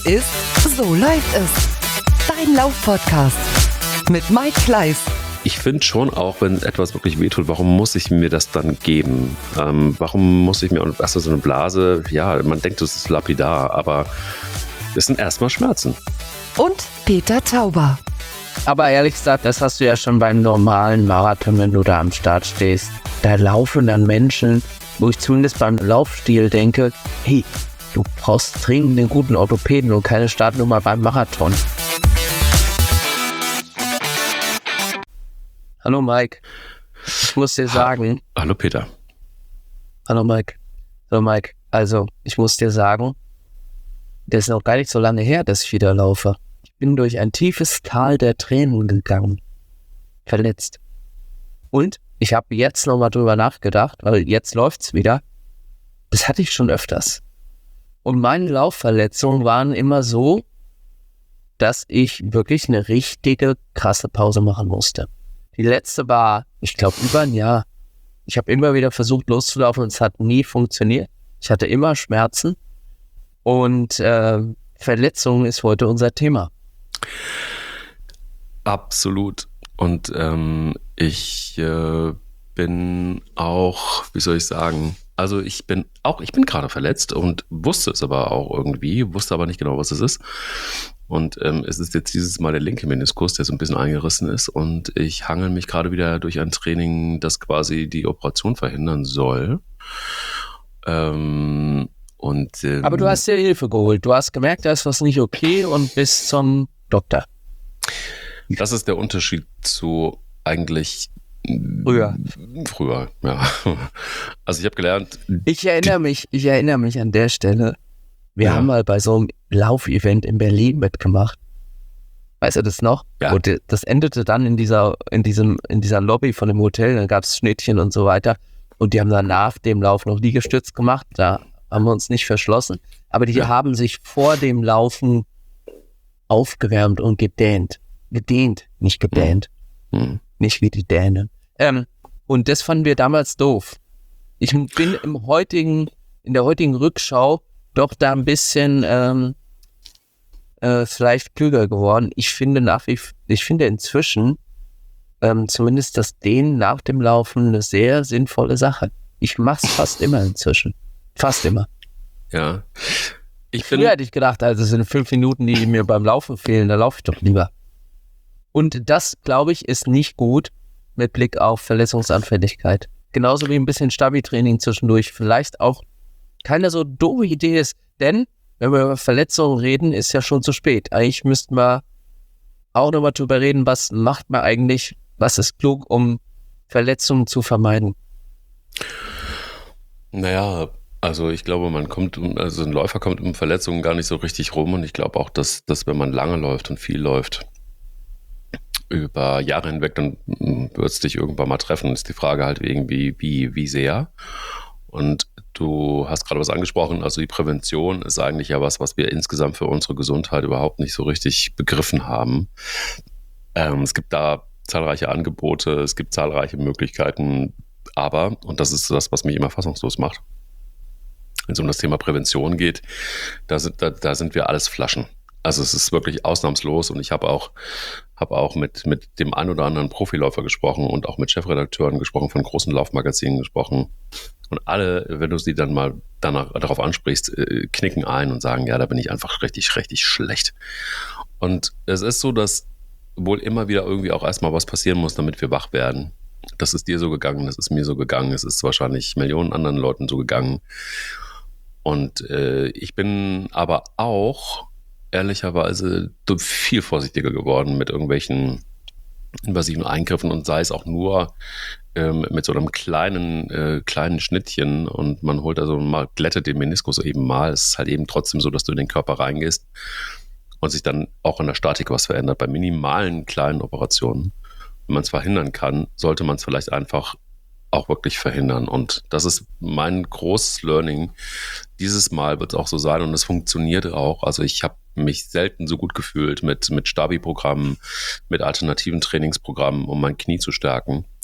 ist So läuft es. Dein Lauf-Podcast mit Mike Kleiss. Ich finde schon auch, wenn etwas wirklich wehtut, warum muss ich mir das dann geben? Warum muss ich mir, so eine Blase, ja, man denkt, das ist lapidar, aber es sind erstmal Schmerzen. Und Peter Tauber. Aber ehrlich gesagt, das hast du ja schon beim normalen Marathon, wenn du da am Start stehst. Da laufen dann Menschen, wo ich zumindest beim Laufstil denke, hey, du brauchst dringend einen guten Orthopäden und keine Startnummer beim Marathon. Hallo Mike, ich muss dir sagen... Hallo Peter. Hallo Mike. Also ich muss dir sagen, das ist noch gar nicht so lange her, dass ich wieder laufe. Ich bin durch ein tiefes Tal der Tränen gegangen. Verletzt. Und ich habe jetzt nochmal drüber nachgedacht, weil jetzt läuft's wieder. Das hatte ich schon öfters. Und meine Laufverletzungen waren immer so, dass ich wirklich eine richtige krasse Pause machen musste. Die letzte war, ich glaube, über ein Jahr. Ich habe immer wieder versucht loszulaufen und es hat nie funktioniert. Ich hatte immer Schmerzen und Verletzungen ist heute unser Thema. Absolut. Und ich bin auch, wie soll ich sagen, also ich bin gerade verletzt und wusste es aber auch irgendwie, wusste aber nicht genau, was es ist. Und es ist jetzt dieses Mal der linke Meniskus, der so ein bisschen eingerissen ist. Und ich hangel mich gerade wieder durch ein Training, das quasi die Operation verhindern soll. Aber du hast dir Hilfe geholt. Du hast gemerkt, da ist was nicht okay und bist zum Doktor. Das ist der Unterschied zu eigentlich Früher, ja. Also ich habe gelernt... Ich erinnere mich an der Stelle, wir haben mal bei so einem Laufevent in Berlin mitgemacht. Weißt du das noch? Ja. Und das endete dann in dieser Lobby von dem Hotel, da gab es Schnittchen und so weiter. Und die haben dann nach dem Lauf noch Liegestütz gemacht, da haben wir uns nicht verschlossen. Aber die haben sich vor dem Laufen aufgewärmt und gedehnt. Gedehnt, nicht gedehnt. Nicht wie die Dänen. Und das fanden wir damals doof. Ich bin in der heutigen Rückschau doch da ein bisschen vielleicht klüger geworden. Ich finde inzwischen zumindest das Dehnen nach dem Laufen eine sehr sinnvolle Sache. Ich mache es fast immer inzwischen. Fast immer. Ja. Früher hätte ich gedacht, also es sind 5 Minuten, die mir beim Laufen fehlen, da laufe ich doch lieber. Und das, glaube ich, ist nicht gut mit Blick auf Verletzungsanfälligkeit. Genauso wie ein bisschen Stabi-Training zwischendurch vielleicht auch keine so doofe Idee ist. Denn, wenn wir über Verletzungen reden, ist ja schon zu spät. Eigentlich müssten wir auch nochmal drüber reden, was macht man eigentlich, was ist klug, um Verletzungen zu vermeiden. Naja, also ich glaube, ein Läufer kommt um Verletzungen gar nicht so richtig rum und ich glaube auch, dass wenn man lange läuft und viel läuft, über Jahre hinweg, dann wird es dich irgendwann mal treffen. Ist die Frage halt irgendwie, wie sehr. Und du hast gerade was angesprochen, also die Prävention ist eigentlich ja was wir insgesamt für unsere Gesundheit überhaupt nicht so richtig begriffen haben. Es gibt da zahlreiche Angebote, es gibt zahlreiche Möglichkeiten, aber, und das ist das, was mich immer fassungslos macht, wenn es um das Thema Prävention geht, da sind wir alles Flaschen. Also es ist wirklich ausnahmslos und ich habe auch mit dem ein oder anderen Profiläufer gesprochen und auch mit Chefredakteuren gesprochen, von großen Laufmagazinen gesprochen. Und alle, wenn du sie dann mal darauf ansprichst, knicken ein und sagen, ja, da bin ich einfach richtig, richtig schlecht. Und es ist so, dass wohl immer wieder irgendwie auch erstmal was passieren muss, damit wir wach werden. Das ist dir so gegangen, das ist mir so gegangen, es ist wahrscheinlich Millionen anderen Leuten so gegangen. Und ich bin aber auch ehrlicherweise viel vorsichtiger geworden mit irgendwelchen invasiven Eingriffen und sei es auch nur mit so einem kleinen Schnittchen und man holt also mal, glättet den Meniskus eben mal. Es ist halt eben trotzdem so, dass du in den Körper reingehst und sich dann auch in der Statik was verändert. Bei minimalen kleinen Operationen, wenn man es verhindern kann, sollte man es vielleicht einfach auch wirklich verhindern. Und das ist mein großes Learning. Dieses Mal wird es auch so sein und es funktioniert auch. Also ich habe mich selten so gut gefühlt mit Stabi-Programmen, mit alternativen Trainingsprogrammen, um mein Knie zu stärken.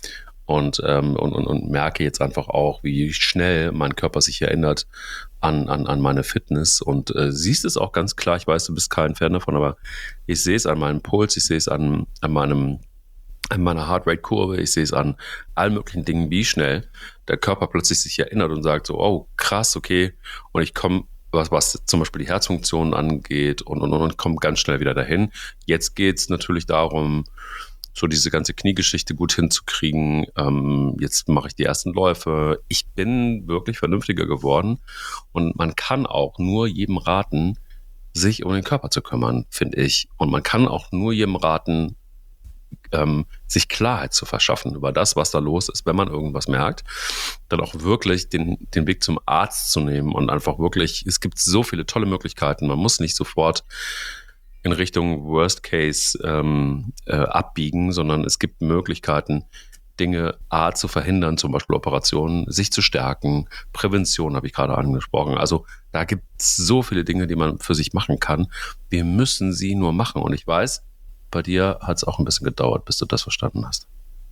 und merke jetzt einfach auch, wie schnell mein Körper sich erinnert an meine Fitness und siehst es auch ganz klar. Ich weiß, du bist kein Fan davon, aber ich sehe es an meinem Puls, ich sehe es an meiner Heartrate-Kurve, ich sehe es an allen möglichen Dingen, wie schnell der Körper plötzlich sich erinnert und sagt so, oh krass, okay, und ich komme, was zum Beispiel die Herzfunktion angeht und komme ganz schnell wieder dahin. Jetzt geht es natürlich darum, so diese ganze Kniegeschichte gut hinzukriegen. Jetzt mache ich die ersten Läufe. Ich bin wirklich vernünftiger geworden und man kann auch nur jedem raten, sich um den Körper zu kümmern, finde ich. Und man kann auch nur jedem raten, sich Klarheit zu verschaffen über das, was da los ist, wenn man irgendwas merkt, dann auch wirklich den Weg zum Arzt zu nehmen und einfach wirklich, es gibt so viele tolle Möglichkeiten, man muss nicht sofort in Richtung Worst Case abbiegen, sondern es gibt Möglichkeiten, Dinge zu verhindern, zum Beispiel Operationen, sich zu stärken, Prävention habe ich gerade angesprochen. Also da gibt es so viele Dinge, die man für sich machen kann. Wir müssen sie nur machen. Und ich weiß, bei dir hat es auch ein bisschen gedauert, bis du das verstanden hast.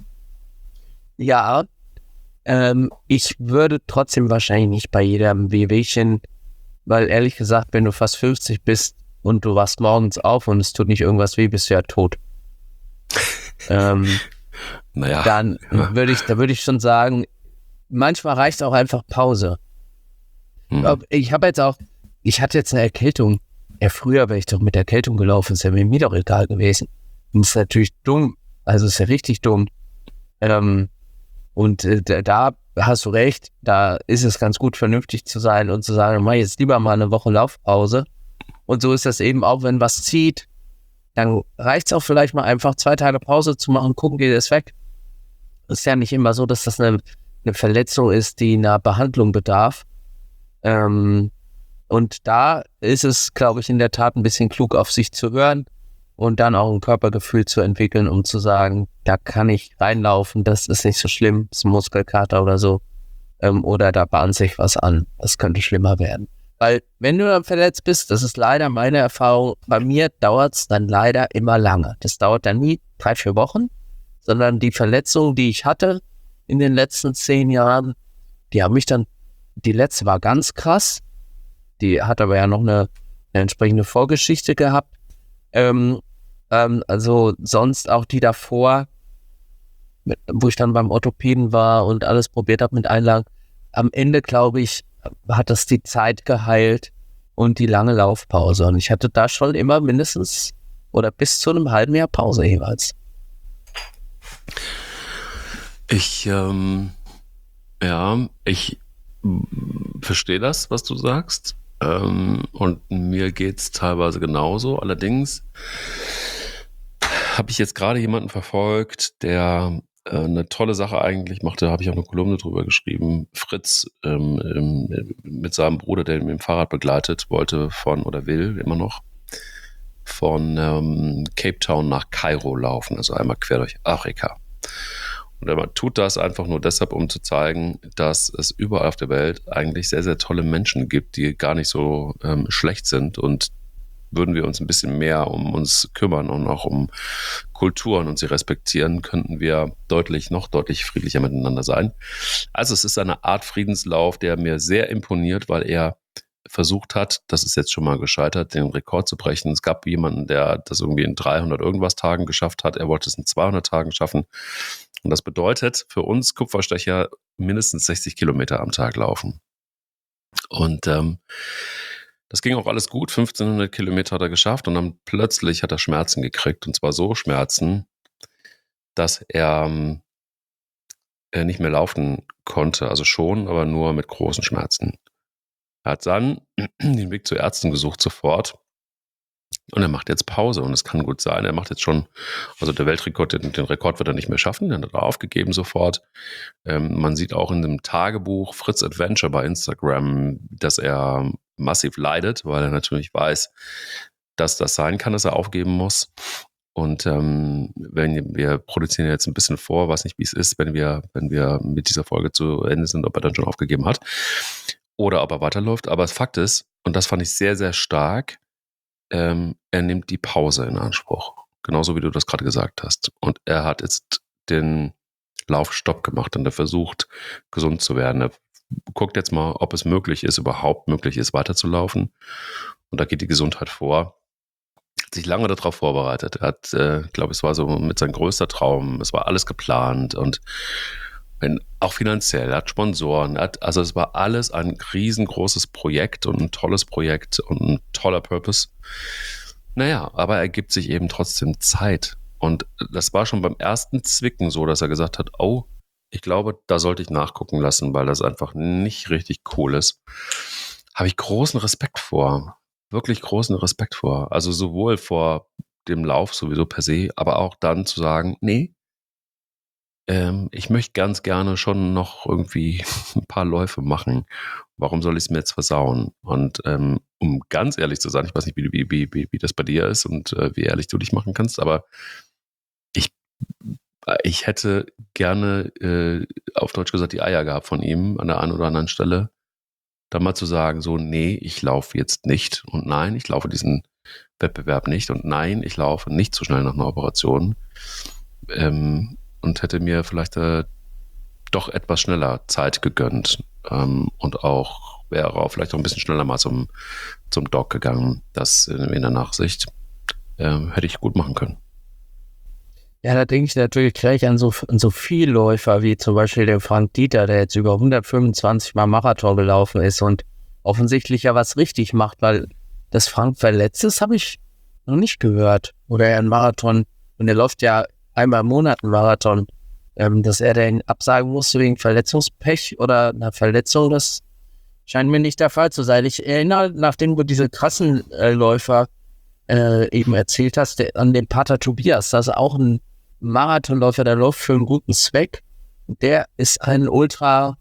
Ja, ich würde trotzdem wahrscheinlich nicht bei jedem Wehwehchen, weil ehrlich gesagt, wenn du fast 50 bist und du wachst morgens auf und es tut nicht irgendwas weh, bist du ja tot. Naja. Dann würde ich schon sagen, manchmal reicht auch einfach Pause. Ich hatte jetzt eine Erkältung. Ja, früher wäre ich doch mit Erkältung gelaufen, ist ja mir doch egal gewesen. Und das ist natürlich dumm. Also ist ja richtig dumm. Da hast du recht, da ist es ganz gut, vernünftig zu sein und zu sagen, mach jetzt lieber mal eine Woche Laufpause. Und so ist das eben auch, wenn was zieht, dann reicht es auch vielleicht mal einfach 2 Tage Pause zu machen, gucken, geht es weg. Ist ja nicht immer so, dass das eine Verletzung ist, die einer Behandlung bedarf. Und da ist es, glaube ich, in der Tat ein bisschen klug, auf sich zu hören und dann auch ein Körpergefühl zu entwickeln, um zu sagen, da kann ich reinlaufen, das ist nicht so schlimm, das ist ein Muskelkater oder so. Oder da bahnt sich was an, das könnte schlimmer werden. Weil wenn du dann verletzt bist, das ist leider meine Erfahrung, bei mir dauert es dann leider immer lange. Das dauert dann nie 3-4 Wochen, sondern die Verletzungen, die ich hatte in den letzten 10 Jahren, die letzte war ganz krass. Die hat aber ja noch eine entsprechende Vorgeschichte gehabt. Also sonst auch die davor, wo ich dann beim Orthopäden war und alles probiert habe mit Einlagen. Am Ende, glaube ich, hat das die Zeit geheilt und die lange Laufpause. Und ich hatte da schon immer mindestens oder bis zu einem halben Jahr Pause jeweils. Ich verstehe das, was du sagst. Und mir geht es teilweise genauso. Allerdings habe ich jetzt gerade jemanden verfolgt, der eine tolle Sache eigentlich machte, habe ich auch eine Kolumne drüber geschrieben. Fritz mit seinem Bruder, der ihn mit dem Fahrrad begleitet, will immer noch von Cape Town nach Kairo laufen, also einmal quer durch Afrika. Und er tut das einfach nur deshalb, um zu zeigen, dass es überall auf der Welt eigentlich sehr, sehr tolle Menschen gibt, die gar nicht so schlecht sind. Und würden wir uns ein bisschen mehr um uns kümmern und auch um Kulturen und sie respektieren, könnten wir noch deutlich friedlicher miteinander sein. Also es ist eine Art Friedenslauf, der mir sehr imponiert, weil er versucht hat, das ist jetzt schon mal gescheitert, den Rekord zu brechen. Es gab jemanden, der das irgendwie in 300 irgendwas Tagen geschafft hat. Er wollte es in 200 Tagen schaffen. Und das bedeutet für uns Kupferstecher mindestens 60 Kilometer am Tag laufen. Und das ging auch alles gut. 1500 Kilometer hat er geschafft und dann plötzlich hat er Schmerzen gekriegt. Und zwar so Schmerzen, dass er nicht mehr laufen konnte. Also schon, aber nur mit großen Schmerzen. Er hat dann den Weg zu Ärzten gesucht sofort. Und er macht jetzt Pause und es kann gut sein, er macht jetzt schon, also der Weltrekord, den Rekord wird er nicht mehr schaffen, den hat er aufgegeben sofort. Man sieht auch in dem Tagebuch Fritz Adventure bei Instagram, dass er massiv leidet, weil er natürlich weiß, dass das sein kann, dass er aufgeben muss. Und wenn wir produzieren jetzt ein bisschen vor, weiß nicht, wie es ist, wenn wir mit dieser Folge zu Ende sind, ob er dann schon aufgegeben hat oder ob er weiterläuft. Aber Fakt ist, und das fand ich sehr, sehr stark, er nimmt die Pause in Anspruch. Genauso wie du das gerade gesagt hast. Und er hat jetzt den Laufstopp gemacht und er versucht, gesund zu werden. Er guckt jetzt mal, ob es überhaupt möglich ist, weiterzulaufen. Und da geht die Gesundheit vor. Hat sich lange darauf vorbereitet. Er hat, glaube ich, es war so mit seinem größter Traum. Es war alles geplant und auch finanziell. Er hat Sponsoren. Also es war alles ein riesengroßes Projekt und ein tolles Projekt und ein toller Purpose. Naja, aber er gibt sich eben trotzdem Zeit. Und das war schon beim ersten Zwicken so, dass er gesagt hat, oh, ich glaube, da sollte ich nachgucken lassen, weil das einfach nicht richtig cool ist. Habe ich großen Respekt vor. Wirklich großen Respekt vor. Also sowohl vor dem Lauf sowieso per se, aber auch dann zu sagen, nee, ich möchte ganz gerne schon noch irgendwie ein paar Läufe machen. Warum soll ich es mir jetzt versauen? Und um ganz ehrlich zu sein, ich weiß nicht, wie das bei dir ist und wie ehrlich du dich machen kannst, aber ich hätte gerne, auf Deutsch gesagt, die Eier gehabt von ihm an der einen oder anderen Stelle, da mal zu sagen, so, nee, ich laufe jetzt nicht und nein, ich laufe diesen Wettbewerb nicht und nein, ich laufe nicht so schnell nach einer Operation und hätte mir vielleicht doch etwas schneller Zeit gegönnt und auch wäre auch vielleicht auch ein bisschen schneller mal zum Doc gegangen. Das in der Nachsicht hätte ich gut machen können. Ja, da denke ich natürlich gleich an so Vielläufer wie zum Beispiel den Frank Dieter, der jetzt über 125 Mal Marathon gelaufen ist und offensichtlich ja was richtig macht, weil das Frank verletzt ist, habe ich noch nicht gehört. Oder er einen Marathon, und er läuft ja einmal im Monat einen Marathon, dass er den absagen musste wegen Verletzungspech oder einer Verletzung, das scheint mir nicht der Fall zu sein. Ich erinnere, nachdem du diese krassen Läufer eben erzählt hast, an den Pater Tobias, das ist auch ein Marathonläufer, der läuft für einen guten Zweck. Der ist ein Ultra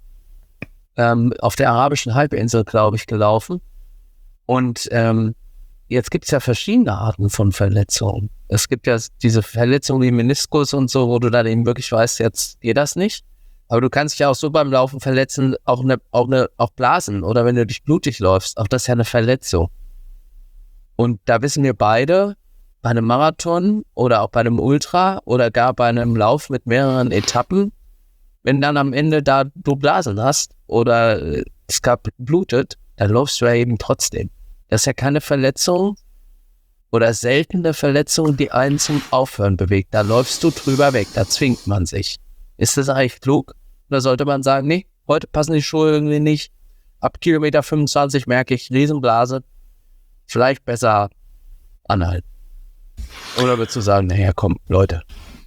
auf der arabischen Halbinsel, glaube ich, gelaufen. Und jetzt gibt es ja verschiedene Arten von Verletzungen. Es gibt ja diese Verletzungen wie Meniskus und so, wo du dann eben wirklich weißt, jetzt geht das nicht. Aber du kannst dich ja auch so beim Laufen verletzen, auch Blasen oder wenn du dich blutig läufst, auch das ist ja eine Verletzung. Und da wissen wir beide, bei einem Marathon oder auch bei einem Ultra oder gar bei einem Lauf mit mehreren Etappen, wenn dann am Ende da du Blasen hast oder es blutet, dann läufst du ja eben trotzdem. Das ist ja keine Verletzung oder seltene Verletzung, die einen zum Aufhören bewegt. Da läufst du drüber weg, da zwingt man sich. Ist das eigentlich klug? Oder sollte man sagen, nee, heute passen die Schuhe irgendwie nicht. Ab Kilometer 25 merke ich Riesenblase. Vielleicht besser anhalten. Oder würdest du sagen, naja, komm, Leute.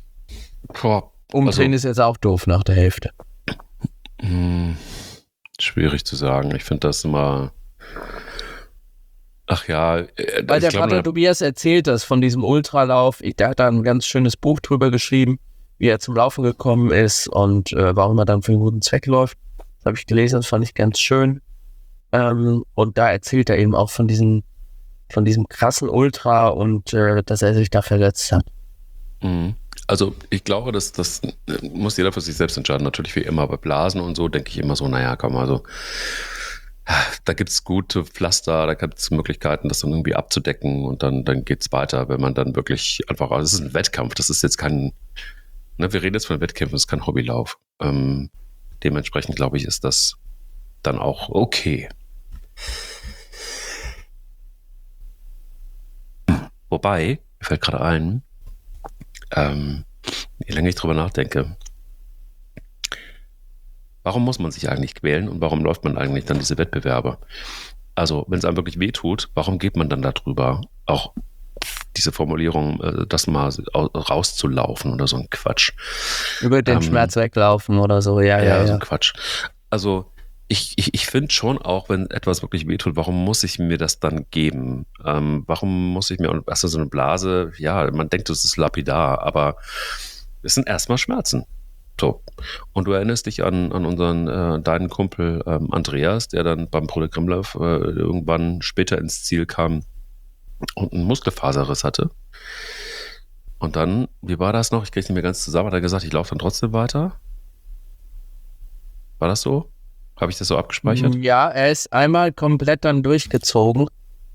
Umdrehen ist jetzt auch doof nach der Hälfte. Schwierig zu sagen. Ich finde das immer... Ach ja. Weil der Pater Tobias erzählt das von diesem Ultralauf. Der hat da ein ganz schönes Buch drüber geschrieben, wie er zum Laufen gekommen ist und warum er dann für einen guten Zweck läuft. Das habe ich gelesen, das fand ich ganz schön. Und da erzählt er eben auch von diesem krassen Ultra und dass er sich da verletzt hat. Also ich glaube, das muss jeder für sich selbst entscheiden. Natürlich wie immer bei Blasen und so denke ich immer so, naja, komm, also da gibt es gute Pflaster, da gibt es Möglichkeiten, das dann irgendwie abzudecken und dann geht es weiter, wenn man dann wirklich einfach, also es ist ein Wettkampf, das ist jetzt kein, wir reden jetzt von Wettkämpfen, das ist kein Hobbylauf. Dementsprechend glaube ich, ist das dann auch okay. Wobei, mir fällt gerade ein, je länger ich drüber nachdenke, warum muss man sich eigentlich quälen und warum läuft man eigentlich dann diese Wettbewerbe? Also, wenn es einem wirklich wehtut, warum geht man dann da drüber? Auch diese Formulierung, das mal rauszulaufen oder so ein Quatsch. Über den Schmerz weglaufen oder so, ja. So ein Quatsch. Also, ich finde schon auch, wenn etwas wirklich wehtut, warum muss ich mir das dann geben? Warum muss ich mir, also so eine Blase, ja, man denkt, das ist lapidar, aber es sind erstmal Schmerzen. So. Und du erinnerst dich an deinen Kumpel Andreas, der dann beim Programmlauf irgendwann später ins Ziel kam und einen Muskelfaserriss hatte. Und dann, wie war das noch? Ich kriege nicht mehr ganz zusammen. Hat er gesagt, ich laufe dann trotzdem weiter? War das so? Habe ich das so abgespeichert? Ja, er ist einmal komplett dann durchgezogen.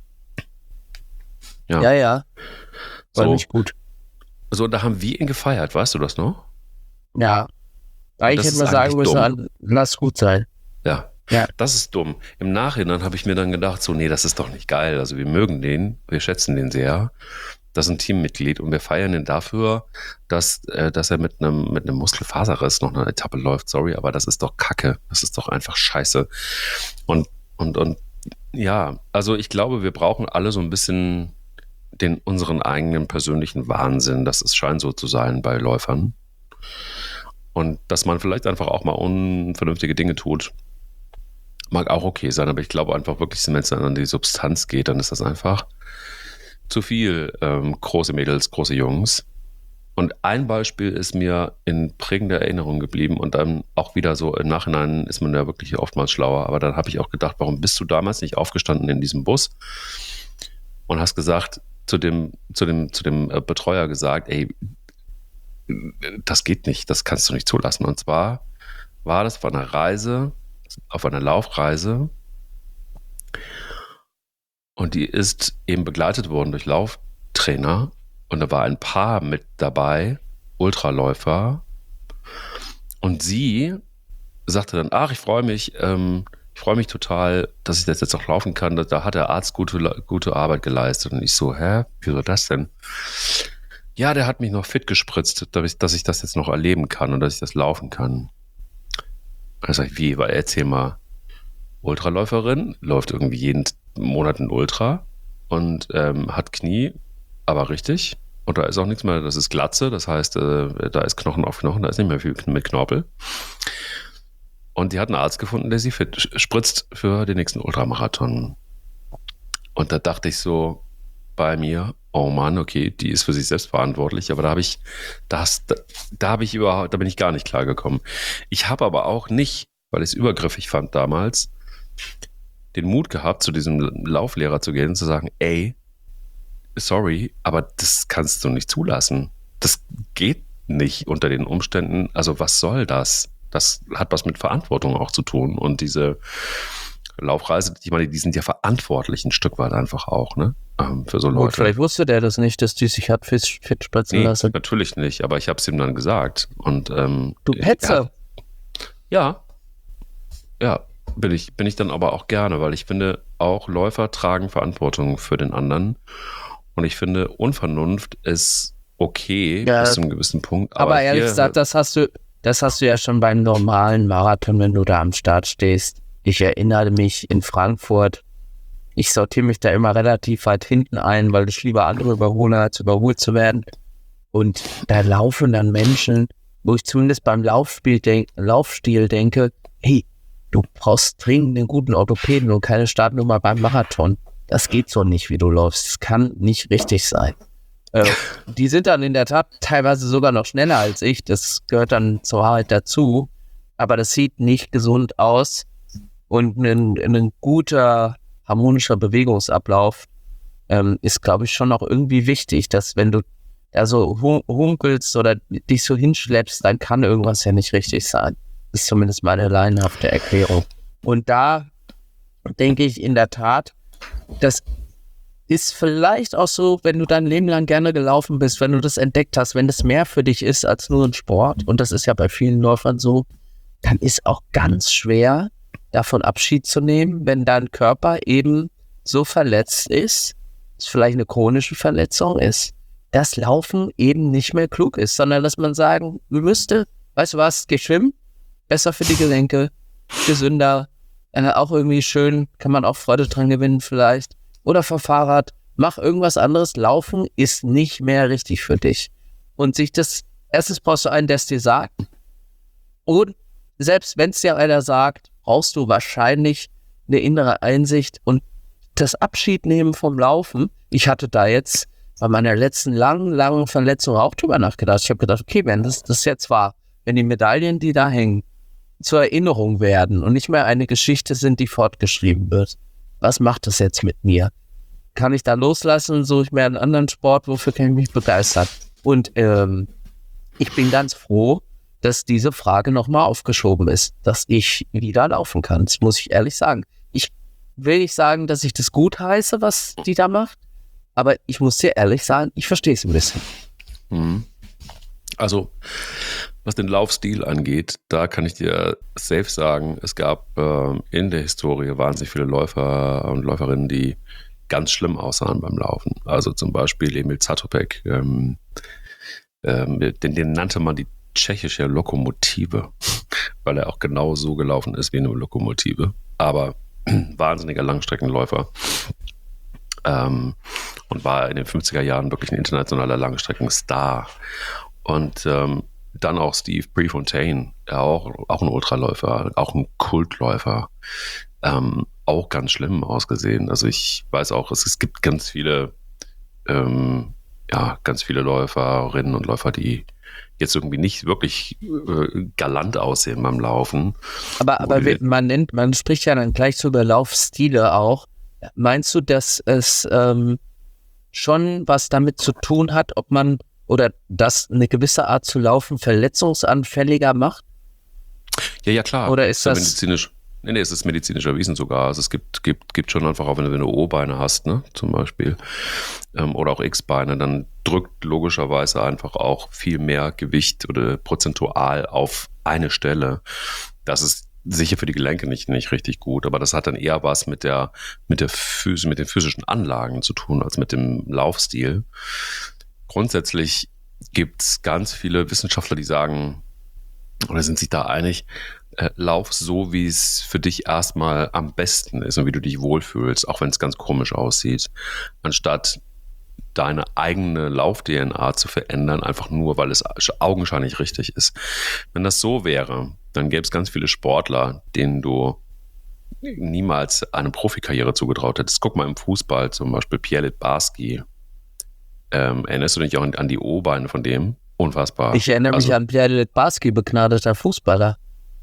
Ja. War so. nicht gut. So, da haben wir ihn gefeiert, weißt du das noch? Ja. Eigentlich hätte man sagen müssen, lass gut sein. Ja, das ist dumm. Im Nachhinein habe ich mir dann gedacht, so, nee, das ist doch nicht geil. Also wir mögen den, wir schätzen den sehr. Das ist ein Teammitglied und wir feiern ihn dafür, dass er mit einem Muskelfaserriss noch eine Etappe läuft. Sorry, aber das ist doch Kacke. Das ist doch einfach scheiße. Und ja, also ich glaube, wir brauchen alle so ein bisschen unseren eigenen persönlichen Wahnsinn. Das scheint so zu sein bei Läufern. Und dass man vielleicht einfach auch mal unvernünftige Dinge tut, mag auch okay sein. Aber ich glaube einfach wirklich, wenn es dann an die Substanz geht, dann ist das einfach zu viel große Mädels, große Jungs. Und ein Beispiel ist mir in prägender Erinnerung geblieben und dann auch wieder so im Nachhinein ist man ja wirklich oftmals schlauer. Aber dann habe ich auch gedacht, warum bist du damals nicht aufgestanden in diesem Bus und hast gesagt, zu dem Betreuer gesagt, ey, das geht nicht, das kannst du nicht zulassen. Und zwar war das auf einer Laufreise. Und die ist eben begleitet worden durch Lauftrainer. Und da war ein Paar mit dabei, Ultraläufer. Und sie sagte dann, ach, ich freue mich total, dass ich das jetzt auch laufen kann. Da hat der Arzt gute Arbeit geleistet. Und ich so, wieso das denn? Ja, der hat mich noch fit gespritzt, dass ich das jetzt noch erleben kann und dass ich das laufen kann. Da sag ich, wie? Weil erzähl mal, Ultraläuferin, läuft irgendwie jeden Monat ein Ultra und hat Knie, aber richtig. Und da ist auch nichts mehr, das ist Glatze, das heißt, da ist Knochen auf Knochen, da ist nicht mehr viel mit Knorpel. Und die hat einen Arzt gefunden, der sie fit spritzt für den nächsten Ultramarathon. Und da dachte ich so bei mir, oh Mann, okay, die ist für sich selbst verantwortlich, aber da bin ich gar nicht klar gekommen. Ich habe aber auch nicht, weil ich es übergriffig fand damals, den Mut gehabt, zu diesem Lauflehrer zu gehen und zu sagen, ey, sorry, aber das kannst du nicht zulassen. Das geht nicht unter den Umständen. Also was soll das? Das hat was mit Verantwortung auch zu tun. Und diese Laufreise, ich meine, die sind ja verantwortlich ein Stück weit einfach auch, ne? Für so Leute. Gut, vielleicht wusste der das nicht, dass die sich hat fit spritzen lassen. Natürlich nicht, aber ich habe es ihm dann gesagt. Und, du Petze! Ja, bin ich dann aber auch gerne, weil ich finde, auch Läufer tragen Verantwortung für den anderen. Und ich finde, Unvernunft ist okay bis zu einem gewissen Punkt. Aber ehrlich gesagt, das hast du ja schon beim normalen Marathon, wenn du da am Start stehst. Ich erinnere mich in Frankfurt, ich sortiere mich da immer relativ weit hinten ein, weil ich lieber andere überhole, als überholt zu werden. Und da laufen dann Menschen, wo ich zumindest beim Laufstil denke, hey, du brauchst dringend einen guten Orthopäden und keine Startnummer beim Marathon. Das geht so nicht, wie du läufst. Das kann nicht richtig sein. Die sind dann in der Tat teilweise sogar noch schneller als ich. Das gehört dann zur Wahrheit dazu. Aber das sieht nicht gesund aus. Und ein guter, harmonischer Bewegungsablauf ist, glaube ich, schon auch irgendwie wichtig, dass wenn du da so hunkelst oder dich so hinschleppst, dann kann irgendwas ja nicht richtig sein. Das ist zumindest meine laienhafte Erklärung. Und da denke ich in der Tat, das ist vielleicht auch so, wenn du dein Leben lang gerne gelaufen bist, wenn du das entdeckt hast, wenn das mehr für dich ist als nur ein Sport, und das ist ja bei vielen Läufern so, dann ist auch ganz schwer, davon Abschied zu nehmen, wenn dein Körper eben so verletzt ist, dass vielleicht eine chronische Verletzung ist, dass Laufen eben nicht mehr klug ist, sondern dass man sagen müsste, weißt du was, geh schwimmen, besser für die Gelenke, gesünder, auch irgendwie schön, kann man auch Freude dran gewinnen vielleicht. Oder fahr Fahrrad, mach irgendwas anderes. Laufen ist nicht mehr richtig für dich. Und erstens brauchst du einen, der es dir sagt. Und selbst wenn es dir einer sagt, brauchst du wahrscheinlich eine innere Einsicht und das Abschiednehmen vom Laufen. Ich hatte da jetzt bei meiner letzten langen Verletzung auch drüber nachgedacht. Ich habe gedacht, okay, wenn das jetzt war, wenn die Medaillen, die da hängen, zur Erinnerung werden und nicht mehr eine Geschichte sind, die fortgeschrieben wird. Was macht das jetzt mit mir? Kann ich da loslassen, suche ich mir einen anderen Sport, wofür kann ich mich begeistern? Und ich bin ganz froh, dass diese Frage nochmal aufgeschoben ist, dass ich wieder laufen kann. Das muss ich ehrlich sagen. Ich will nicht sagen, dass ich das gut heiße, was die da macht, aber ich muss dir ehrlich sagen, ich verstehe es ein bisschen. Also, Was den Laufstil angeht, da kann ich dir safe sagen, es gab in der Historie wahnsinnig viele Läufer und Läuferinnen, die ganz schlimm aussahen beim Laufen. Also zum Beispiel Emil Zatopek, den nannte man die tschechische Lokomotive, weil er auch genau so gelaufen ist wie eine Lokomotive. Aber wahnsinniger Langstreckenläufer. Und war in den 50er Jahren wirklich ein internationaler Langstreckenstar. Und dann auch Steve Prefontaine, auch ein Ultraläufer, auch ein Kultläufer, auch ganz schlimm ausgesehen. Also ich weiß auch, es gibt ganz viele, ganz viele Läuferinnen und Läufer, die jetzt irgendwie nicht wirklich galant aussehen beim Laufen. Aber man spricht ja dann gleich so über Laufstile auch. Meinst du, dass es schon was damit zu tun hat, ob man oder dass eine gewisse Art zu laufen verletzungsanfälliger macht? Ja, klar. Oder ist das medizinisch? Nee, es ist medizinisch erwiesen sogar. Also es gibt schon einfach auch, wenn du O-Beine hast, ne, zum Beispiel, oder auch X-Beine, dann drückt logischerweise einfach auch viel mehr Gewicht oder prozentual auf eine Stelle. Das ist sicher für die Gelenke nicht richtig gut, aber das hat dann eher was mit den physischen Anlagen zu tun, als mit dem Laufstil. Grundsätzlich gibt es ganz viele Wissenschaftler, die sagen, oder sind sich da einig, lauf so, wie es für dich erstmal am besten ist und wie du dich wohlfühlst, auch wenn es ganz komisch aussieht, anstatt deine eigene Lauf-DNA zu verändern, einfach nur, weil es augenscheinlich richtig ist. Wenn das so wäre, dann gäbe es ganz viele Sportler, denen du niemals eine Profikarriere zugetraut hättest. Guck mal im Fußball, zum Beispiel Pierre Littbarski. Erinnerst du dich auch an die O-Beine von dem? Unfassbar. Ich erinnere mich an Pierre Littbarski, begnadeter Fußballer.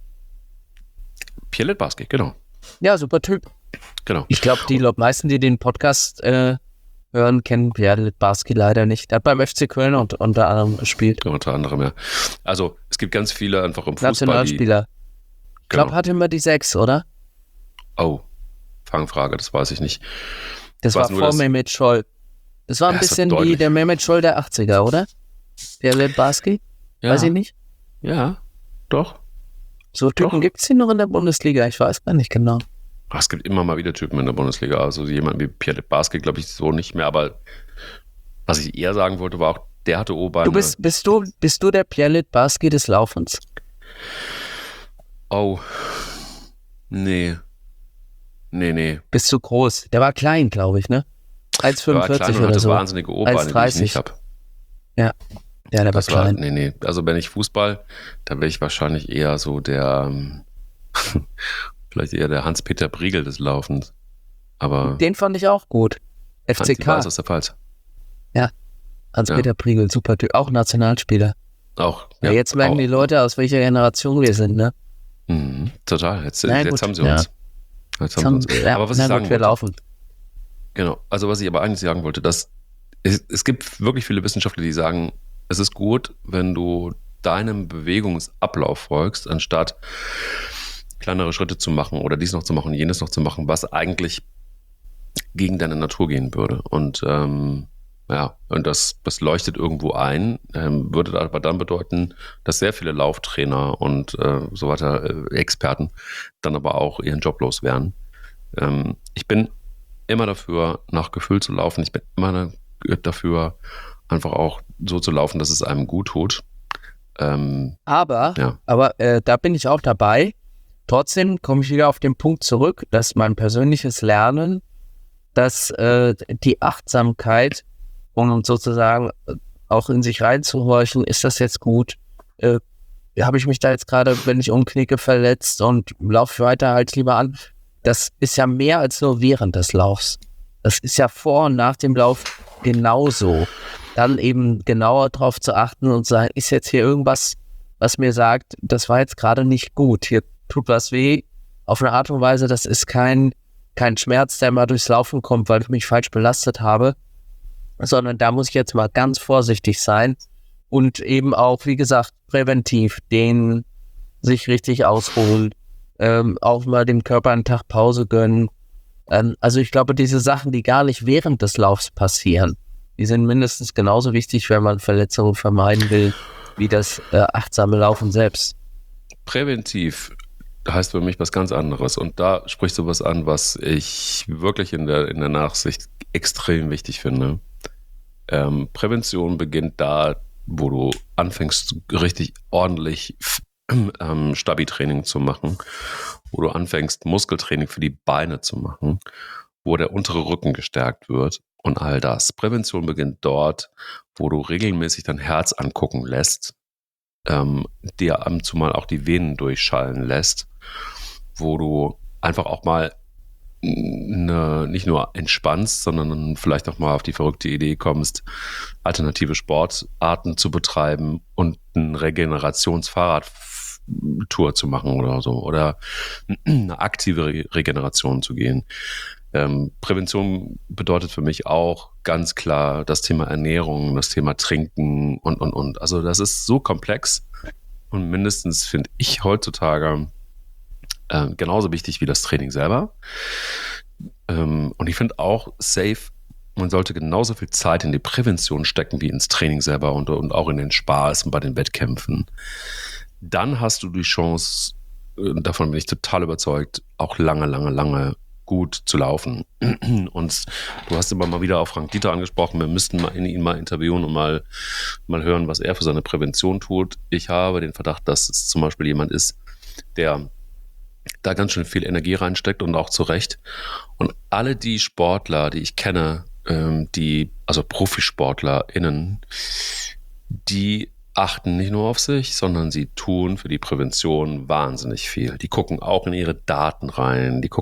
Pierre Littbarski, genau. Ja, super Typ. Genau. Ich glaube, die meisten, die den Podcast hören, kennen Pierre Littbarski leider nicht. Er hat beim FC Köln unter anderem gespielt. Ja, unter anderem, ja. Also, es gibt ganz viele einfach im Fußball. Nationalspieler. Ich glaube, hat immer die 6, oder? Oh, Fangfrage, das weiß ich nicht. Das war vor Mehmet Scholl. Das war ein bisschen wie der Mehmet Scholl der 80er, oder? Der Littbarski? Ja. Weiß ich nicht. Ja, doch. So Typen gibt es hier noch in der Bundesliga, ich weiß gar nicht genau. Es gibt immer mal wieder Typen in der Bundesliga, also jemand wie Pierre Littbarski glaube ich so nicht mehr, aber was ich eher sagen wollte, war auch, der hatte O-Beine. Bist du der Pierre Littbarski des Laufens? Oh, nee. Bist du groß? Der war klein, glaube ich, ne? 1,45 oder so. Wahnsinnige O-Beine, die ich nicht habe. Ja, der war klein. Nee. Also wenn ich Fußball, da wäre ich wahrscheinlich eher so der, vielleicht eher der Hans-Peter Briegel des Laufens. Aber den fand ich auch gut. FCK. Weiß aus der Pfalz. Ja, Hans-Peter Briegel, super Typ. Auch Nationalspieler. Auch. Ja, jetzt merken die Leute, aus welcher Generation wir sind, ne? Total. Jetzt haben sie uns. Ja, aber was ich sagen wir laufen. Genau. Also was ich aber eigentlich sagen wollte, dass es gibt wirklich viele Wissenschaftler, die sagen, es ist gut, wenn du deinem Bewegungsablauf folgst, anstatt kleinere Schritte zu machen oder dies noch zu machen, jenes noch zu machen, was eigentlich gegen deine Natur gehen würde. Und und das leuchtet irgendwo ein, würde aber dann bedeuten, dass sehr viele Lauftrainer und so weiter, Experten, dann aber auch ihren Job los wären. Ich bin immer dafür, nach Gefühl zu laufen. Ich bin immer dafür, einfach auch so zu laufen, dass es einem gut tut. Aber da bin ich auch dabei. Trotzdem komme ich wieder auf den Punkt zurück, dass mein persönliches Lernen, dass die Achtsamkeit, um sozusagen auch in sich reinzuhorchen, ist das jetzt gut? Habe ich mich da jetzt gerade, wenn ich umknicke, verletzt und laufe weiter halt lieber an? Das ist ja mehr als nur während des Laufs. Das ist ja vor und nach dem Lauf genauso. Dann eben genauer drauf zu achten und sagen, ist jetzt hier irgendwas, was mir sagt, das war jetzt gerade nicht gut, hier tut was weh, auf eine Art und Weise, das ist kein Schmerz, der mal durchs Laufen kommt, weil ich mich falsch belastet habe, sondern da muss ich jetzt mal ganz vorsichtig sein und eben auch, wie gesagt, präventiv, den sich richtig ausruhen, auch mal dem Körper einen Tag Pause gönnen. Also ich glaube, diese Sachen, die gar nicht während des Laufs passieren, die sind mindestens genauso wichtig, wenn man Verletzungen vermeiden will, wie das achtsame Laufen selbst. Präventiv heißt für mich was ganz anderes. Und da sprichst du was an, was ich wirklich in der Nachsicht extrem wichtig finde. Prävention beginnt da, wo du anfängst, richtig ordentlich Stabi-Training zu machen, wo du anfängst, Muskeltraining für die Beine zu machen, wo der untere Rücken gestärkt wird und all das. Prävention beginnt dort, wo du regelmäßig dein Herz angucken lässt, dir ab und zu mal auch die Venen durchschallen lässt, wo du einfach auch mal nicht nur entspannst, sondern vielleicht auch mal auf die verrückte Idee kommst, alternative Sportarten zu betreiben und eine Regenerationsfahrradtour zu machen oder so, oder eine aktive Regeneration zu gehen. Prävention bedeutet für mich auch ganz klar das Thema Ernährung, das Thema Trinken und. Also das ist so komplex und mindestens finde ich heutzutage genauso wichtig wie das Training selber. Und ich finde auch safe, man sollte genauso viel Zeit in die Prävention stecken wie ins Training selber und auch in den Spaß und bei den Wettkämpfen. Dann hast du die Chance, davon bin ich total überzeugt, auch lange gut zu laufen. Und du hast immer mal wieder auf Frank Dieter angesprochen, wir müssten ihn mal interviewen und mal hören, was er für seine Prävention tut. Ich habe den Verdacht, dass es zum Beispiel jemand ist, der da ganz schön viel Energie reinsteckt und auch zu Recht. Und alle die Sportler, die ich kenne, also ProfisportlerInnen, die achten nicht nur auf sich, sondern sie tun für die Prävention wahnsinnig viel. Die gucken auch in ihre Daten rein, die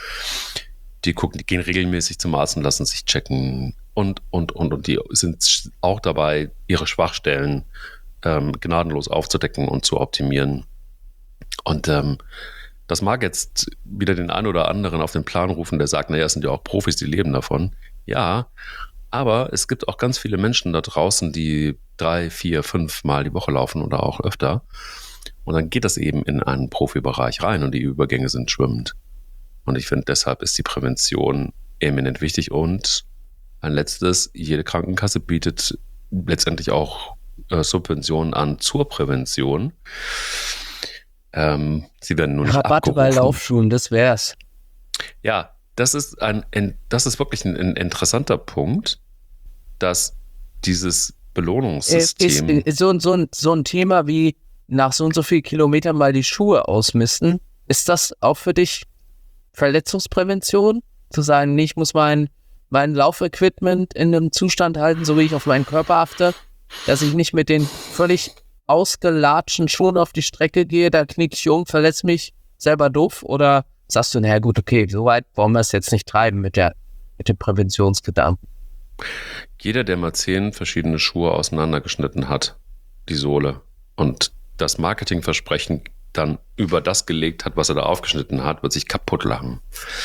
gehen regelmäßig zum Arzt und lassen sich checken und die sind auch dabei, ihre Schwachstellen gnadenlos aufzudecken und zu optimieren. Und das mag jetzt wieder den einen oder anderen auf den Plan rufen, der sagt, naja, es sind ja auch Profis, die leben davon. Ja, aber es gibt auch ganz viele Menschen da draußen, die 3, 4, 5 Mal die Woche laufen oder auch öfter. Und dann geht das eben in einen Profibereich rein und die Übergänge sind schwimmend. Und ich finde, deshalb ist die Prävention eminent wichtig. Und ein letztes, jede Krankenkasse bietet letztendlich auch Subventionen an zur Prävention. Sie werden nur nicht Rabatte bei Laufschuhen, das wär's. Ja, das ist wirklich ein interessanter Punkt, dass dieses Belohnungssystem Ist so ein Thema wie nach so und so viel Kilometern mal die Schuhe ausmisten. Ist das auch für dich Verletzungsprävention? Zu sagen, ich muss mein Laufequipment in einem Zustand halten, so wie ich auf meinen Körper achte, dass ich nicht mit den völlig ausgelatschten Schuhen auf die Strecke gehe, da knick ich um, verletze mich selber doof, oder sagst du, naja gut, okay, so weit wollen wir es jetzt nicht treiben mit dem Präventionsgedanken? Jeder, der mal 10 verschiedene Schuhe auseinandergeschnitten hat, die Sohle, und das Marketingversprechen dann über das gelegt hat, was er da aufgeschnitten hat, wird sich kaputt lachen.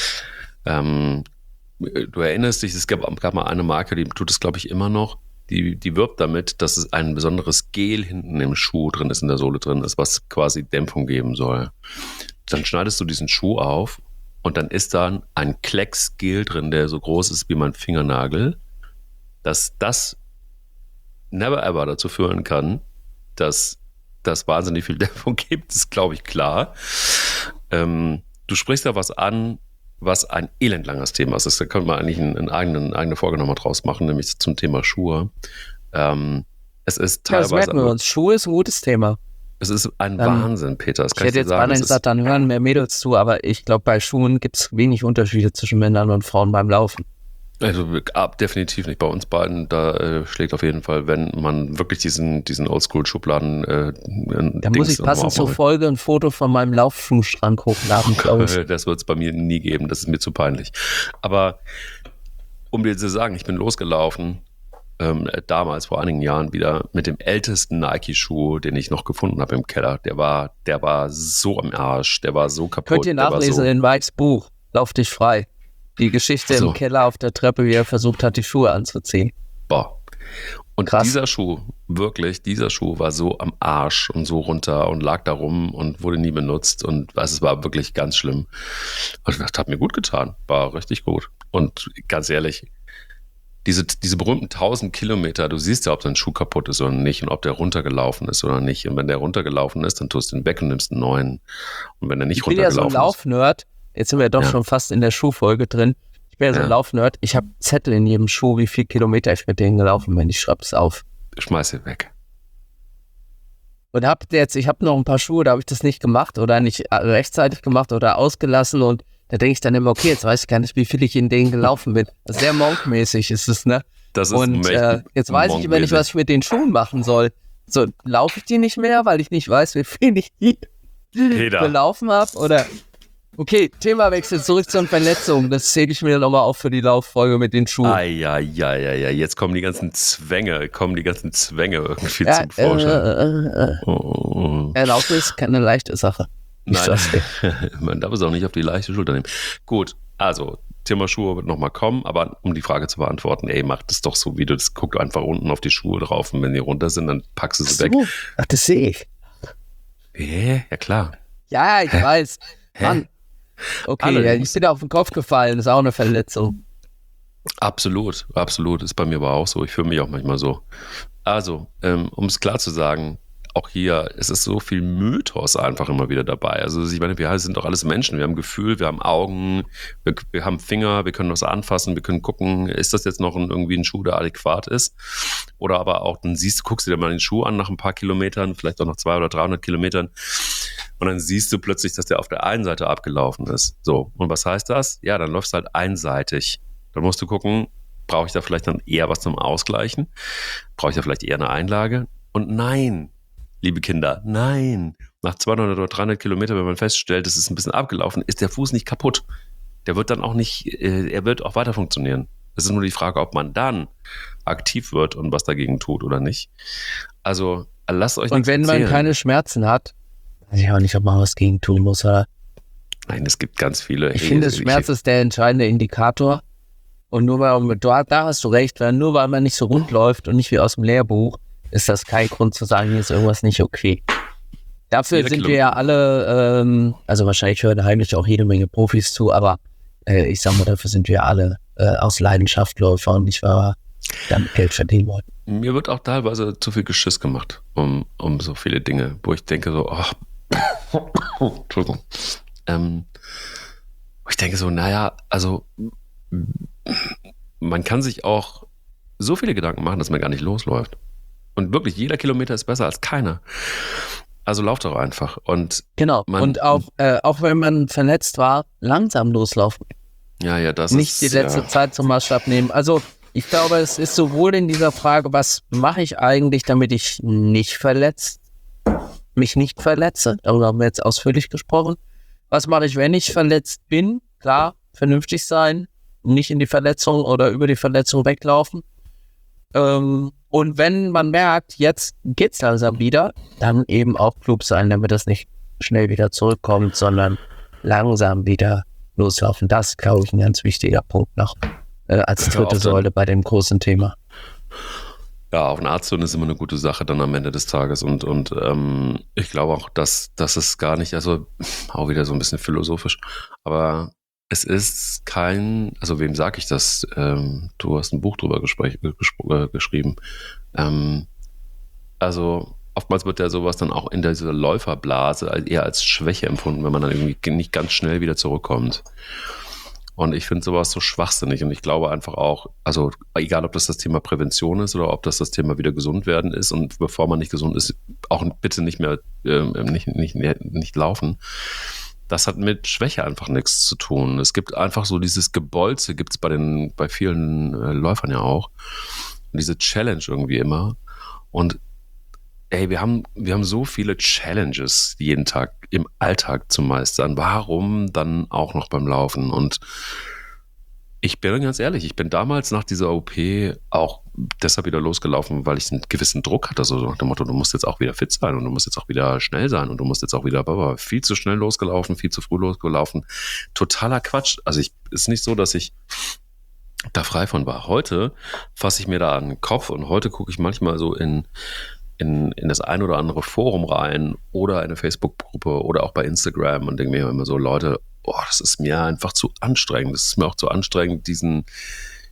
Du erinnerst dich, es gab mal eine Marke, die tut es, glaube ich, immer noch, die wirbt damit, dass es ein besonderes Gel hinten im Schuh drin ist, in der Sohle drin ist, was quasi Dämpfung geben soll. Dann schneidest du diesen Schuh auf und dann ist da ein Klecks Gel drin, der so groß ist wie mein Fingernagel, dass das never ever dazu führen kann, dass das wahnsinnig viel Dämpfung gibt, ist, glaube ich, klar. Du sprichst da was an, was ein elendlanges Thema ist. Da könnte man eigentlich eine eigene Folge nochmal draus machen, nämlich zum Thema Schuhe. Es ist teilweise... Ja, das merken wir uns. Schuhe ist ein gutes Thema. Es ist ein Wahnsinn, Peter. Das ich hätte jetzt beinahe gesagt, dann hören mehr Mädels zu, aber ich glaube, bei Schuhen gibt es wenig Unterschiede zwischen Männern und Frauen beim Laufen. Also definitiv nicht. Bei uns beiden, da schlägt auf jeden Fall, wenn man wirklich diesen Oldschool-Schubladen da muss ich passend zur Folge ein Foto von meinem Laufschuhschrank hochladen, glaube ich. Das wird es bei mir nie geben, das ist mir zu peinlich. Aber um dir zu sagen, ich bin losgelaufen, damals vor einigen Jahren wieder mit dem ältesten Nike-Schuh, den ich noch gefunden habe im Keller. Der war so am Arsch, der war so kaputt. Könnt ihr nachlesen in Mikes Buch, Lauf dich frei. Die Geschichte im Keller auf der Treppe, wie er versucht hat, die Schuhe anzuziehen. Boah. Und krass. Dieser Schuh war so am Arsch und so runter und lag da rum und wurde nie benutzt. Und es war wirklich ganz schlimm. Und das hat mir gut getan. War richtig gut. Und ganz ehrlich, diese berühmten 1000 Kilometer, du siehst ja, ob dein Schuh kaputt ist oder nicht und ob der runtergelaufen ist oder nicht. Und wenn der runtergelaufen ist, dann tust du ihn weg und nimmst einen neuen. Und wenn der nicht runtergelaufen ist. Ich bin ja so ein Laufnerd. Jetzt sind wir doch schon fast in der Schuhfolge drin. Ich bin ja so ein Laufnerd. Ich habe Zettel in jedem Schuh, wie viel Kilometer ich mit denen gelaufen bin. Ich schreibe es auf. Schmeiß sie weg. Und ich habe noch ein paar Schuhe, da habe ich das nicht gemacht oder nicht rechtzeitig gemacht oder ausgelassen. Und da denke ich dann immer, okay, jetzt weiß ich gar nicht, wie viel ich in denen gelaufen bin. Sehr monkmäßig ist es, ne? Das ist und jetzt weiß ich immer nicht, was ich mit den Schuhen machen soll. So, laufe ich die nicht mehr, weil ich nicht weiß, wie viel ich die gelaufen habe? Oder... Okay, Themawechsel, zurück zur Verletzung. Das zähle ich mir nochmal auf für die Lauffolge mit den Schuhen. Ja. Jetzt kommen die ganzen Zwänge irgendwie zum Vorschein. Laufen ist keine leichte Sache. Nein, man darf es auch nicht auf die leichte Schulter nehmen. Gut, also Thema Schuhe wird nochmal kommen, aber um die Frage zu beantworten, macht es doch so, wie du das, guck einfach unten auf die Schuhe drauf und wenn die runter sind, dann packst du sie weg. Ach, das sehe ich. Ja, klar. Ja, ich weiß. Mann. Okay, ich bin auf den Kopf gefallen, das ist auch eine Verletzung. Absolut. Ist bei mir aber auch so. Ich fühle mich auch manchmal so. Also, um es klar zu sagen, auch hier, es ist so viel Mythos einfach immer wieder dabei. Also ich meine, wir sind doch alles Menschen. Wir haben Gefühl, wir haben Augen, wir haben Finger, wir können was anfassen, wir können gucken, ist das jetzt noch irgendwie ein Schuh, der adäquat ist? Oder aber auch, dann guckst du dir mal den Schuh an nach ein paar Kilometern, vielleicht auch nach 200 oder 300 Kilometern. Und dann siehst du plötzlich, dass der auf der einen Seite abgelaufen ist. So, und was heißt das? Ja, dann läufst du halt einseitig. Dann musst du gucken, brauche ich da vielleicht dann eher was zum Ausgleichen? Brauche ich da vielleicht eher eine Einlage? Und nein, liebe Kinder, nein. Nach 200 oder 300 Kilometern, wenn man feststellt, es ist ein bisschen abgelaufen, ist der Fuß nicht kaputt. Der wird dann auch nicht, er wird auch weiter funktionieren. Es ist nur die Frage, ob man dann aktiv wird und was dagegen tut oder nicht. Also, lasst euch nichts erzählen. Und wenn man keine Schmerzen hat, weiß ich auch nicht, ob man was gegen tun muss, oder? Nein, es gibt ganz viele. Ich finde, Schmerz ist der entscheidende Indikator. Und nur weil da hast du recht, weil nur weil man nicht so rund läuft und nicht wie aus dem Lehrbuch, ist das kein Grund zu sagen, hier ist irgendwas nicht okay. Dafür sind wir ja alle, also wahrscheinlich hören heimlich auch jede Menge Profis zu, aber ich sag mal, dafür sind wir alle aus Leidenschaft Läufer und nicht, weil wir damit Geld verdienen wollen. Mir wird auch teilweise zu viel Geschiss gemacht um so viele Dinge, wo ich denke so, Entschuldigung. Wo ich denke so, naja, also man kann sich auch so viele Gedanken machen, dass man gar nicht losläuft. Und wirklich, jeder Kilometer ist besser als keiner. Also lauft doch einfach. Und genau. Und auch wenn man verletzt war, langsam loslaufen. Ja, das nicht ist... Nicht die letzte Zeit zum Maßstab nehmen. Also ich glaube, es ist sowohl in dieser Frage, was mache ich eigentlich, damit ich mich nicht verletze? Darüber haben wir jetzt ausführlich gesprochen. Was mache ich, wenn ich verletzt bin? Klar, vernünftig sein, nicht in die Verletzung oder über die Verletzung weglaufen. Und wenn man merkt, jetzt geht's langsam wieder, dann eben auch klug sein, damit das nicht schnell wieder zurückkommt, sondern langsam wieder loslaufen. Das ist, glaube ich, ein ganz wichtiger Punkt noch als dritte Säule bei dem großen Thema. Ja, auf einen Arzt ist immer eine gute Sache dann am Ende des Tages und ich glaube auch, dass es gar nicht, also auch wieder so ein bisschen philosophisch, aber es ist also wem sage ich das? Du hast ein Buch drüber geschrieben. Also oftmals wird ja sowas dann auch in dieser Läuferblase eher als Schwäche empfunden, wenn man dann irgendwie nicht ganz schnell wieder zurückkommt. Und ich finde sowas so schwachsinnig und ich glaube einfach auch, also egal ob das Thema Prävention ist oder ob das Thema wieder gesund werden ist und bevor man nicht gesund ist, auch bitte nicht mehr nicht laufen. Das hat mit Schwäche einfach nichts zu tun. Es gibt einfach so dieses Gebolze, gibt es bei vielen Läufern ja auch. Und diese Challenge irgendwie immer. Und wir haben so viele Challenges jeden Tag im Alltag zu meistern. Warum dann auch noch beim Laufen? Und ich bin ganz ehrlich, ich bin damals nach dieser OP auch deshalb wieder losgelaufen, weil ich einen gewissen Druck hatte, so nach dem Motto, du musst jetzt auch wieder fit sein und du musst jetzt auch wieder schnell sein und du musst jetzt auch wieder viel zu schnell losgelaufen, viel zu früh losgelaufen. Totaler Quatsch. Also ist nicht so, dass ich da frei von war. Heute fasse ich mir da an den Kopf und heute gucke ich manchmal so in das ein oder andere Forum rein oder in eine Facebook-Gruppe oder auch bei Instagram und denke mir immer so, Leute, das ist mir einfach zu anstrengend. Das ist mir auch zu anstrengend, diesen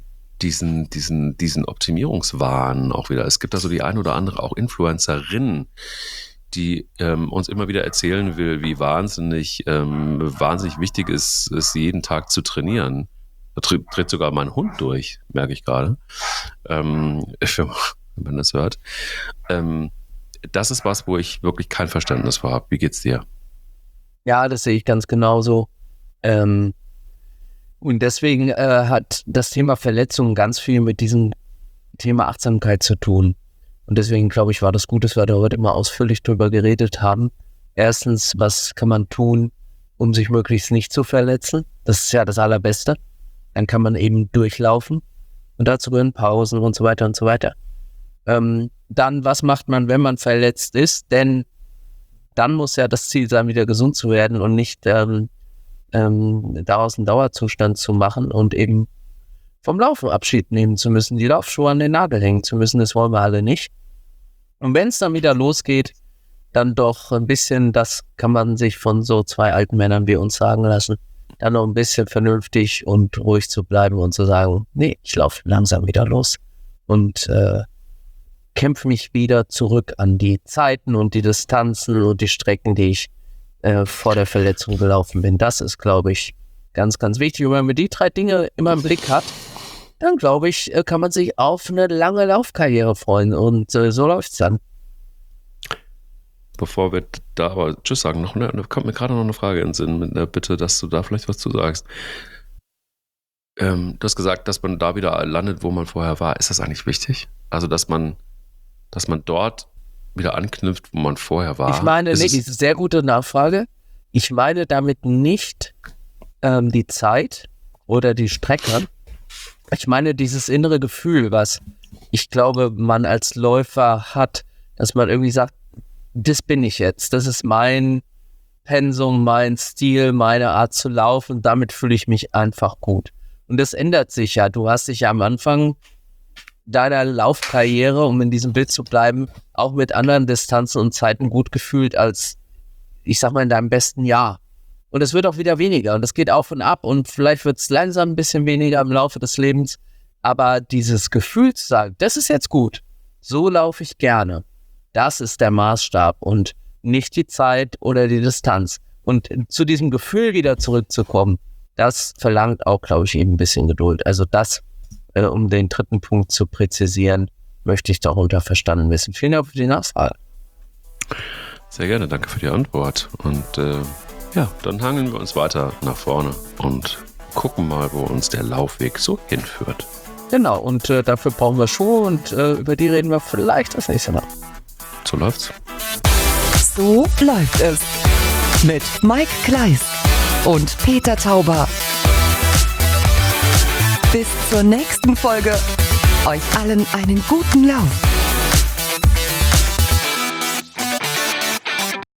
diesen Optimierungswahn auch wieder. Es gibt da so die ein oder andere auch Influencerin, die uns immer wieder erzählen will, wie wahnsinnig wichtig es ist, jeden Tag zu trainieren. Da dreht sogar mein Hund durch, merke ich gerade, wenn man das hört. Das ist was, wo ich wirklich kein Verständnis für habe. Wie geht's dir? Ja, das sehe ich ganz genauso. Und deswegen hat das Thema Verletzungen ganz viel mit diesem Thema Achtsamkeit zu tun. Und deswegen, glaube ich, war das gut, dass wir da heute immer ausführlich drüber geredet haben. Erstens, was kann man tun, um sich möglichst nicht zu verletzen? Das ist ja das Allerbeste. Dann kann man eben durchlaufen und dazu gehören Pausen und so weiter und so weiter. Dann, was macht man, wenn man verletzt ist? Denn dann muss ja das Ziel sein, wieder gesund zu werden und nicht daraus einen Dauerzustand zu machen und eben vom Laufen Abschied nehmen zu müssen, die Laufschuhe an den Nagel hängen zu müssen. Das wollen wir alle nicht. Und wenn es dann wieder losgeht, dann doch ein bisschen, das kann man sich von so zwei alten Männern wie uns sagen lassen, dann noch ein bisschen vernünftig und ruhig zu bleiben und zu sagen, nee, ich laufe langsam wieder los und kämpfe mich wieder zurück an die Zeiten und die Distanzen und die Strecken, die ich vor der Verletzung gelaufen bin. Das ist, glaube ich, ganz, ganz wichtig. Und wenn man die 3 Dinge immer im Blick hat, dann, glaube ich, kann man sich auf eine lange Laufkarriere freuen. Und so läuft es dann. Bevor wir da aber Tschüss sagen, kommt mir gerade noch eine Frage in den Sinn, mit der Bitte, dass du da vielleicht was zu sagst. Du hast gesagt, dass man da wieder landet, wo man vorher war. Ist das eigentlich wichtig? Also, dass man dort wieder anknüpft, wo man vorher war? Ich meine, das ist eine sehr gute Nachfrage. Ich meine damit nicht die Zeit oder die Strecke. Ich meine dieses innere Gefühl, was ich glaube, man als Läufer hat, dass man irgendwie sagt, das bin ich jetzt. Das ist mein Pensum, mein Stil, meine Art zu laufen. Damit fühle ich mich einfach gut. Und das ändert sich ja. Du hast dich ja am Anfang deiner Laufkarriere, um in diesem Bild zu bleiben, auch mit anderen Distanzen und Zeiten gut gefühlt als, ich sag mal, in deinem besten Jahr. Und es wird auch wieder weniger und es geht auf und ab und vielleicht wird es langsam ein bisschen weniger im Laufe des Lebens. Aber dieses Gefühl zu sagen, das ist jetzt gut, so laufe ich gerne. Das ist der Maßstab und nicht die Zeit oder die Distanz. Und zu diesem Gefühl wieder zurückzukommen, das verlangt auch, glaube ich, eben ein bisschen Geduld. Also das, um den 3. Punkt zu präzisieren, möchte ich darunter verstanden wissen. Vielen Dank für die Nachfrage. Sehr gerne, danke für die Antwort. Und dann hangeln wir uns weiter nach vorne und gucken mal, wo uns der Laufweg so hinführt. Genau, und dafür brauchen wir Schuhe und über die reden wir vielleicht das nächste Mal. So läuft's. So läuft es. Mit Mike Kleiss und Peter Tauber. Bis zur nächsten Folge. Euch allen einen guten Lauf.